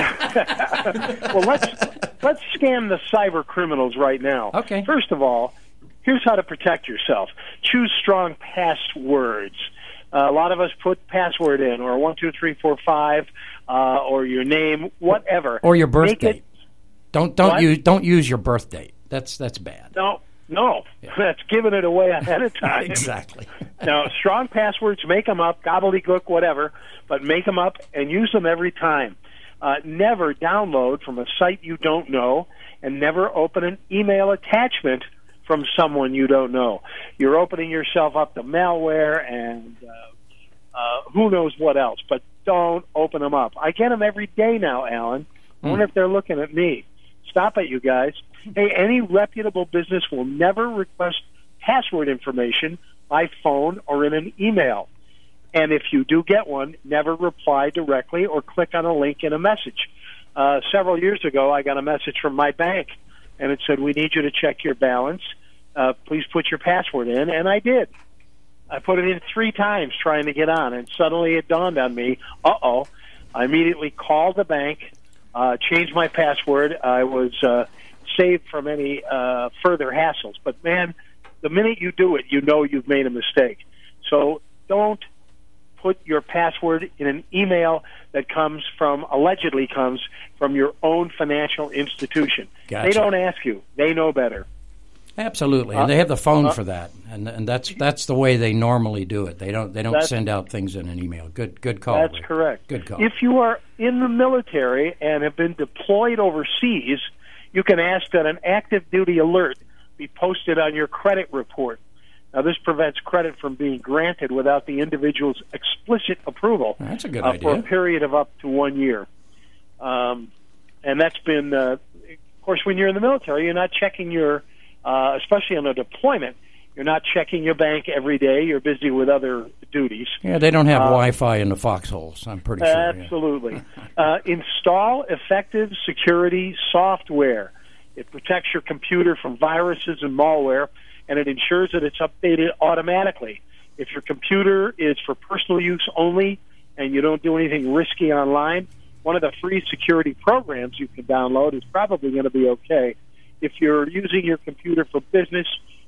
well, let's let's scam the cyber criminals right now. Okay. First of all, here's how to protect yourself. Choose strong passwords. Uh, a lot of us put password in, or one two three four five, uh, or your name, whatever, or your birth Make date. It, don't don't what? use don't use your birth date. That's that's bad. No. No, yeah. That's giving it away ahead of time. Exactly. Now, strong passwords, make them up, gobbledygook, whatever, but make them up and use them every time. Uh, never download from a site you don't know, and never open an email attachment from someone you don't know. You're opening yourself up to malware and uh, uh, who knows what else, but don't open them up. I get them every day now, Alan. I wonder mm. if they're looking at me. Stop it, you guys. Hey, any reputable business will never request password information by phone or in an email. And if you do get one, never reply directly or click on a link in a message. Uh, several years ago, I got a message from my bank, and it said, we need you to check your balance. Uh, please put your password in, and I did. I put it in three times trying to get on, and suddenly it dawned on me, uh-oh. I immediately called the bank, uh, changed my password. I was... Uh, saved from any uh, further hassles. But, man, the minute you do it, you know you've made a mistake. So don't put your password in an email that comes from, allegedly comes from your own financial institution. Gotcha. They don't ask you. They know better. Absolutely, and uh, they have the phone uh, for that, and and that's that's the way they normally do it. They don't they don't send out things in an email. Good good call. That's Rick. correct. Good call. If you are in the military and have been deployed overseas, you can ask that an active duty alert be posted on your credit report. Now, this prevents credit from being granted without the individual's explicit approval. That's a good uh, idea. For a period of up to one year. Um, and that's been, uh, of course, when you're in the military, you're not checking your, uh, especially on a deployment, you're not checking your bank every day. You're busy with other duties. Yeah, they don't have uh, Wi-Fi in the foxholes, I'm pretty sure. Absolutely. Yeah. uh, install effective security software. It protects your computer from viruses and malware, and it ensures that it's updated automatically. If your computer is for personal use only and you don't do anything risky online, one of the free security programs you can download is probably going to be okay. If you're using your computer for business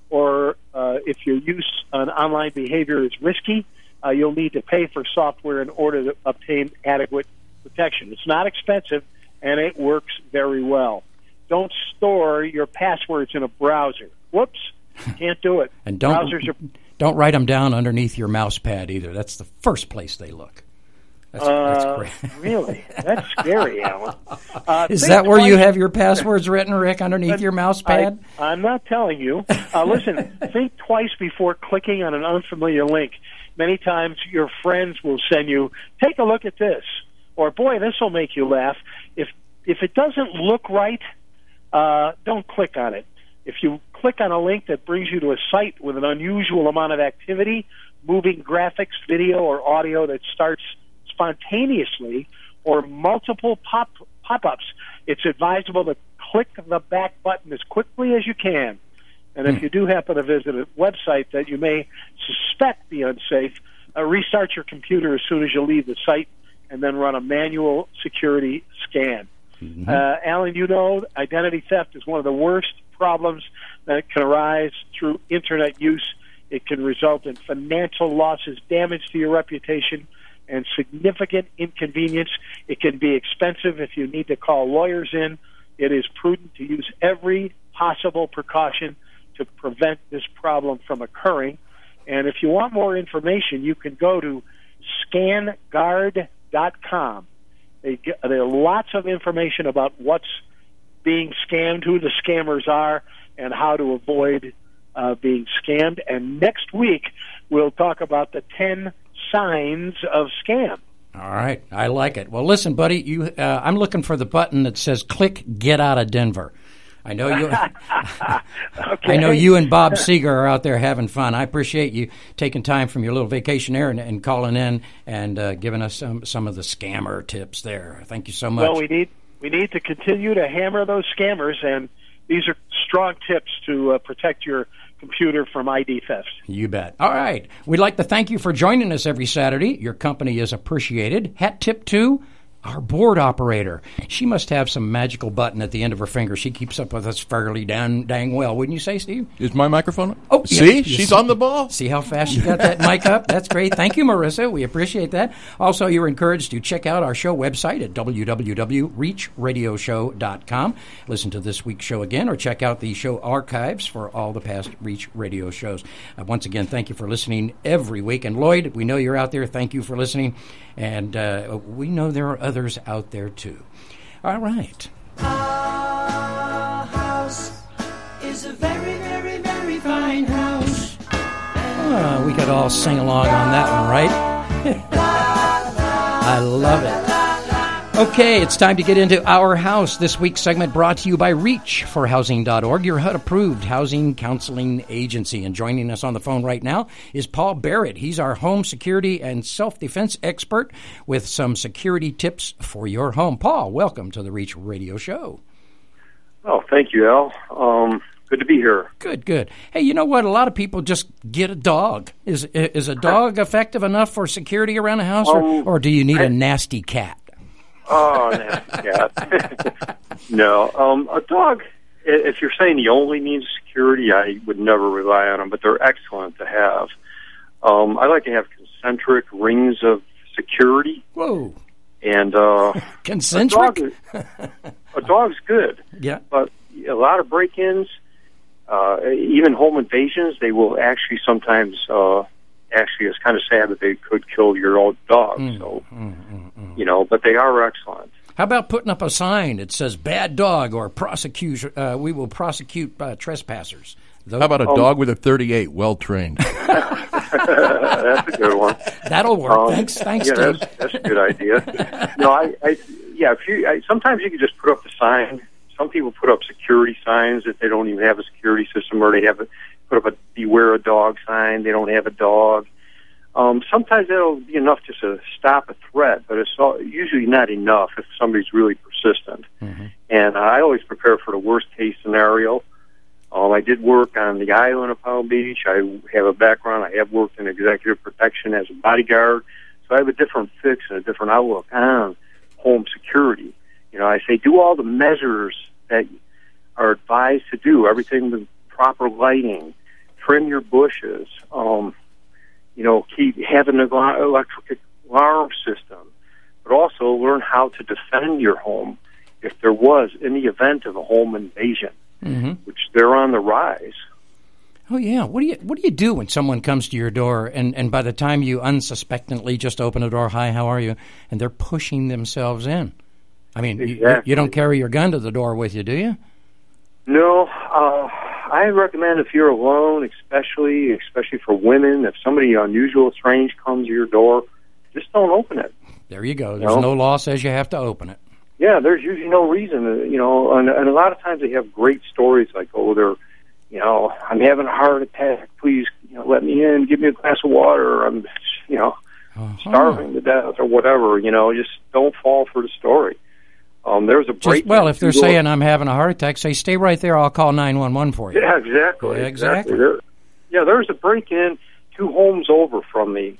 or uh, if your use on online behavior is risky, uh, you'll need to pay for software in order to obtain adequate protection. It's not expensive, and it works very well. Don't store your passwords in a browser. Whoops, can't do it. And don't Browsers are, don't write them down underneath your mouse pad either. That's the first place they look. That's, uh, that's great. Really? That's scary, Alan. Uh, Is that where you have your passwords written, Rick, underneath your mouse pad? I, I'm not telling you. Uh, listen, think twice before clicking on an unfamiliar link. Many times your friends will send you, take a look at this, or boy, this will make you laugh. If if it doesn't look right, uh, don't click on it. If you click on a link that brings you to a site with an unusual amount of activity, moving graphics, video, or audio that starts spontaneously, or multiple pop pop-ups, it's advisable to click the back button as quickly as you can. And if you do happen to visit a website that you may suspect be unsafe, uh, restart your computer as soon as you leave the site, and then run a manual security scan. Mm-hmm. Uh, Alan, you know, identity theft is one of the worst problems that can arise through Internet use. It can result in financial losses, damage to your reputation, and significant inconvenience. It can be expensive if you need to call lawyers in. It is prudent to use every possible precaution to prevent this problem from occurring. And if you want more information, you can go to scan guard dot com. They get, there are lots of information about what's being scammed, who the scammers are, and how to avoid uh, being scammed. And next week, we'll talk about the ten signs of scam. All right. I like it. Well, listen, buddy, you, uh, I'm looking for the button that says click Get Out of Denver. I know you. Okay. I know you and Bob Seeger are out there having fun. I appreciate you taking time from your little vacation there and, and calling in and uh, giving us some some of the scammer tips there. Thank you so much. Well, we need we need to continue to hammer those scammers, and these are strong tips to uh, protect your computer from I D theft. You bet. All right. We'd like to thank you for joining us every Saturday. Your company is appreciated. Hat tip to our board operator. She must have some magical button at the end of her finger. She keeps up with us fairly dang, dang well, wouldn't you say, Steve? Is my microphone? Oh, see? yeah. She's on the ball. See how fast you got that mic up? That's great. Thank you, Marissa. We appreciate that. Also, you're encouraged to check out our show website at w w w dot reach radio show dot com. Listen to this week's show again, or check out the show archives for all the past Reach Radio shows. Uh, once again, thank you for listening every week. And Lloyd, we know you're out there. Thank you for listening. And uh, we know there are others out there, too. All right. Our house is a very, very, very fine house. Uh, we could all sing along on that one, right? I love it. Okay, it's time to get into Our House. This week's segment brought to you by reach for housing dot org, your H U D-approved housing counseling agency. And joining us on the phone right now is Paul Barrett. He's our home security and self-defense expert with some security tips for your home. Paul, welcome to the Reach Radio Show. Oh, thank you, Al. Um, good to be here. Good, good. Hey, you know what? A lot of people just get a dog. Is is a dog effective enough for security around a house, or, Um, or do you need I- a nasty cat? Oh, nasty cat. No, um, a dog, i- if you're saying the only means of security, I would never rely on them, but they're excellent to have. Um, I like to have concentric rings of security. Whoa. And uh, Concentric? A, dog is, a dog's good. Yeah. But a lot of break-ins, uh, even home invasions, they will actually sometimes, uh, actually, it's kind of sad that they could kill your old dog. Mm, so, mm, mm, mm. you know, but they are excellent. How about putting up a sign that says "bad dog" or "prosecute"? Uh, we will prosecute uh, trespassers. Those, How about a Um, dog with a thirty-eight, well trained? That's a good one. That'll work. Um, thanks, thanks, yeah, Steve. that's, that's a good idea. No, I, I yeah. If you, I, sometimes you can just put up the sign. Some people put up security signs that they don't even have a security system, or they have a, put up a "Beware a dog" sign. They don't have a dog. Um, sometimes that'll be enough just to stop a threat, but it's all, usually not enough if somebody's really persistent. Mm-hmm. And I always prepare for the worst case scenario. Um, I did work on the island of Palm Beach. I have a background. I have worked in executive protection as a bodyguard. So I have a different fix and a different outlook on home security. You know, I say do all the measures that are advised to do, everything with proper lighting, trim your bushes, um, you know, keep having an electric alarm system, but also learn how to defend your home if there was, in the event of a home invasion, Mm-hmm. which they're on the rise. Oh yeah. What do you What do you do when someone comes to your door and, and by the time you unsuspectingly just open the door, "Hi, how are you?" and they're pushing themselves in? I mean, Exactly. you, you don't carry your gun to the door with you, do you? No, uh, I recommend if you're alone, especially especially for women, if somebody unusual, strange comes to your door, just don't open it. There you go. There's No. no law says you have to open it. Yeah, there's usually no reason, uh, you know, and, and a lot of times they have great stories like, oh, they're, you know, I'm having a heart attack, please, you know, let me in, give me a glass of water, I'm, you know, Uh-huh. starving to death or whatever, you know, just don't fall for the story. Um, there's a break. Just, well, if they're saying I'm having a heart attack, say, stay right there, I'll call nine one one for you. Yeah, exactly. Yeah, exactly. There, yeah, there's a break-in two homes over from me,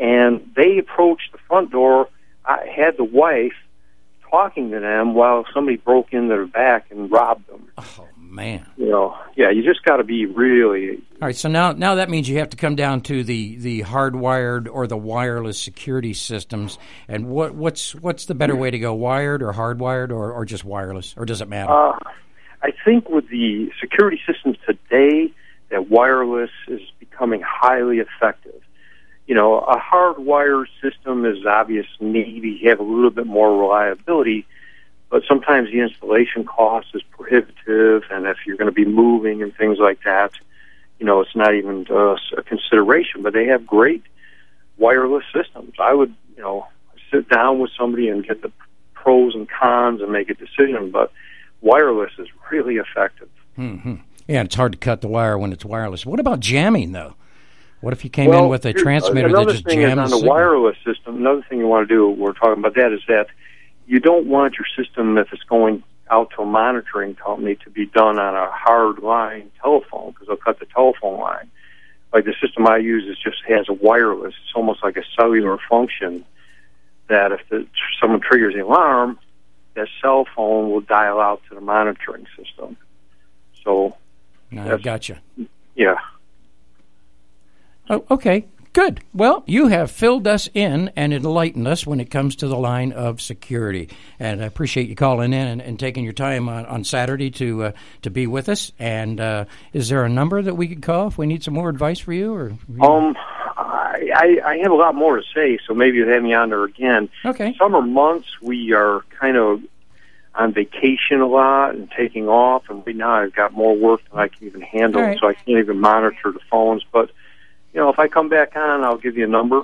and they approached the front door. I had the wife talking to them while somebody broke into their back and robbed them. Oh, man. You know, yeah, you just got to be really... All right, so now now that means you have to come down to the, the hardwired or the wireless security systems. And what what's what's the better way to go, wired or hardwired or, or just wireless, or does it matter? Uh, I think with the security systems today, that wireless is becoming highly effective. You know, a hardwired system is obvious, maybe have a little bit more reliability, but sometimes the installation cost is prohibitive, and if you're going to be moving and things like that, you know, it's not even uh, a consideration. But they have great wireless systems. I would, you know, sit down with somebody and get the pros and cons and make a decision, but wireless is really effective. Mm-hmm. Yeah, it's hard to cut the wire when it's wireless. What about jamming, though? What if you came well, in with a transmitter that just thing jams is on the the signal? wireless system, another thing you want to do, we're talking about that, is that you don't want your system, if it's going out to a monitoring company, to be done on a hard line telephone, because they'll cut the telephone line. Like the system I use is just has a wireless. It's almost like a cellular function that if the, someone triggers the alarm, that cell phone will dial out to the monitoring system. So, I gotcha. Yeah. Oh, okay, good. Well, you have filled us in and enlightened us when it comes to the line of security. And I appreciate you calling in and, and taking your time on, on Saturday to uh, to be with us. And uh, is there a number that we could call if we need some more advice for you? Or Um, I, I, I have a lot more to say, so maybe you'll have me on there again. Okay. Summer months, we are kind of on vacation a lot and taking off, and right now I've got more work than I can even handle, right. so I can't even monitor the phones. But, you know, if I come back on, I'll give you a number.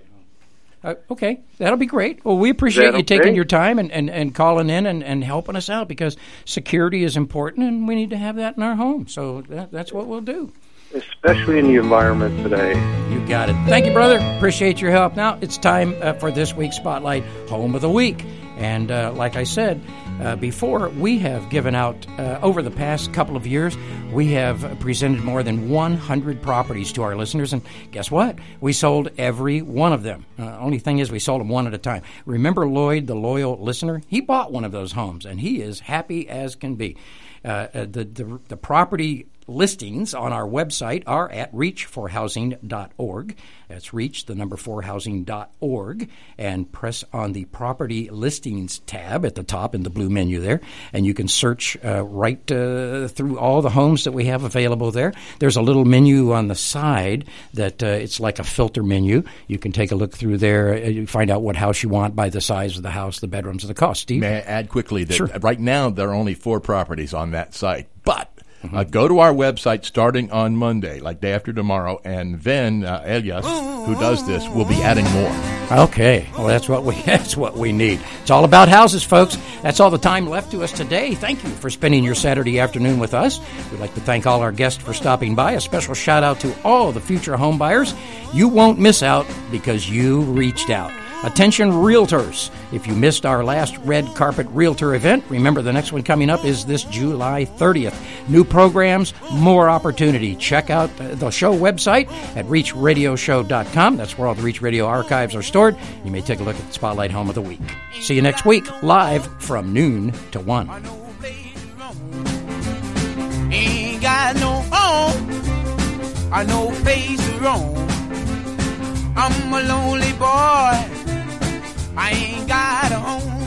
Uh, okay, that'll be great. Well, we appreciate you okay? taking your time and, and, and calling in and, and helping us out, because security is important and we need to have that in our home. So that, that's what we'll do. Especially in the environment today. You got it. Thank you, brother. Appreciate your help. Now it's time uh, for this week's Spotlight Home of the Week. And uh, like I said uh, before, we have given out, uh, over the past couple of years, we have presented more than one hundred properties to our listeners. And guess what? We sold every one of them. Uh, only thing is we sold them one at a time. Remember Lloyd, the loyal listener? He bought one of those homes, and he is happy as can be. Uh, the, the, the property listings on our website are at reach for housing dot org. That's reach, the number four housing dot org, and press on the property listings tab at the top in the blue menu there, and you can search uh, right uh, through all the homes that we have available there. There's a little menu on the side that uh, it's like a filter menu. You can take a look through there, and you find out what house you want by the size of the house, the bedrooms, and the cost. Steve? May I add quickly that Sure. right now there are only four properties on that site, but Mm-hmm. Uh, go to our website starting on Monday, like day after tomorrow, and then uh, Elias, who does this, will be adding more. Okay, well that's what we that's what we need. It's all about houses, folks. That's all the time left to us today. Thank you for spending your Saturday afternoon with us. We'd like to thank all our guests for stopping by. A special shout out to all the future home buyers. You won't miss out because you reached out. Attention realtors, if you missed our last Red Carpet Realtor event, remember the next one coming up is this July thirtieth. New programs, more opportunity. Check out the show website at reach radio show dot com. That's where all the Reach Radio archives are stored. You may take a look at the Spotlight Home of the Week. See you next week, live from noon to one. Ain't got no home, I know place to roam. I'm a lonely boy, I ain't got a home.